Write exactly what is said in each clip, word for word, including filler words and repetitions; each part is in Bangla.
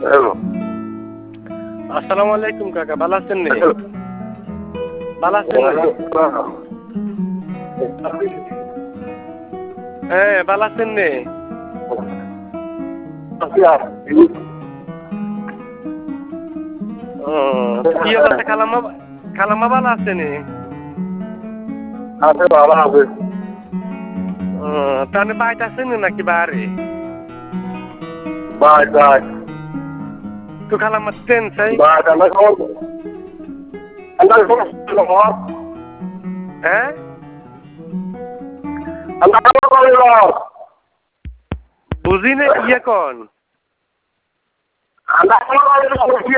হ্যালো আসসালামু আলাইকুম কাকা, ভালো আছেন নে? ভালো আছেন নে? হ্যাঁ, ভালো আছেন নে? ও কি অবস্থা? খালাম্মা খালাম্মা ভালো আছে নে? আছে ভালো আছে। ও তাহলে বাইরে আছেন নাকি বাইরে? বাই বাই তো খালাম্মা ট্রেন চাই? বাই আমরা খবর আমরা খবর হ্যাঁ আমরা খবর করিল বুঝি না কি এখন? আমরা খবর করিল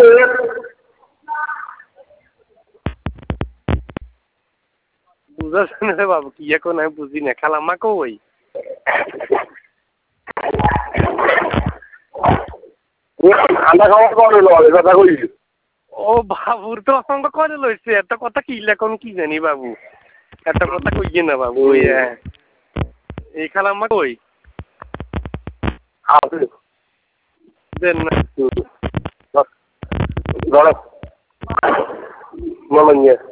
বুঝাচ্ছে না রে বাবু, কি এখন আমি বুঝি না। খালাম্মা কই? আমরা খবর করিল কথা কই। ও বাবুর তো অসংখ্য করে লইছে, এত কথা কি এখন কি জানি বাবু, এত কথা কইয়ে না বাবু। এই খালাম্মা কই? আছে দেন না ধরো মামা নিয়ে